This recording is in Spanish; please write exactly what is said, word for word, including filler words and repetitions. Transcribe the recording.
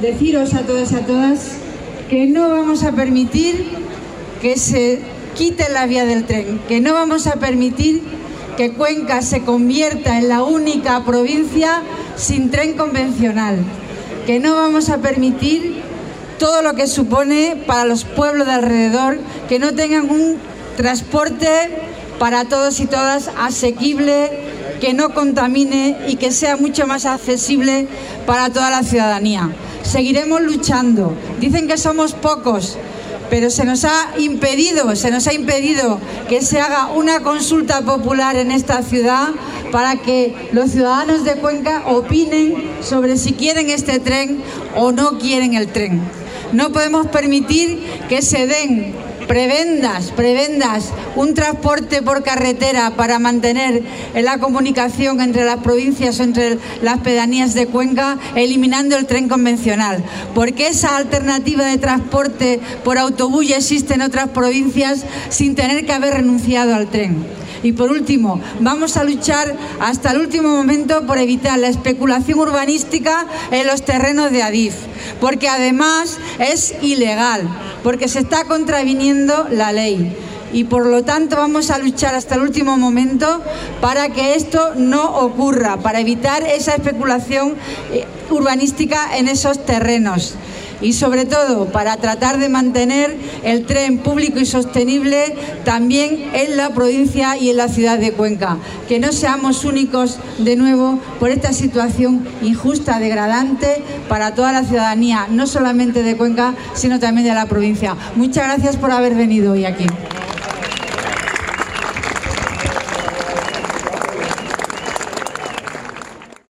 deciros a todos y a todas que no vamos a permitir que se quite la vía del tren, que no vamos a permitir que Cuenca se convierta en la única provincia sin tren convencional, que no vamos a permitir todo lo que supone para los pueblos de alrededor, que no tengan un transporte para todos y todas asequible, que no contamine y que sea mucho más accesible para toda la ciudadanía. Seguiremos luchando. Dicen que somos pocos, pero se nos ha impedido, se nos ha impedido que se haga una consulta popular en esta ciudad para que los ciudadanos de Cuenca opinen sobre si quieren este tren o no quieren el tren. No podemos permitir que se den prebendas, prebendas, un transporte por carretera para mantener la comunicación entre las provincias o entre las pedanías de Cuenca, eliminando el tren convencional, porque esa alternativa de transporte por autobús ya existe en otras provincias sin tener que haber renunciado al tren. Y por último, vamos a luchar hasta el último momento por evitar la especulación urbanística en los terrenos de Adif, porque además es ilegal, porque se está contraviniendo la ley. Y por lo tanto vamos a luchar hasta el último momento para que esto no ocurra, para evitar esa especulación urbanística en esos terrenos. Y sobre todo para tratar de mantener el tren público y sostenible también en la provincia y en la ciudad de Cuenca. Que no seamos únicos de nuevo por esta situación injusta, degradante para toda la ciudadanía, no solamente de Cuenca, sino también de la provincia. Muchas gracias por haber venido hoy aquí.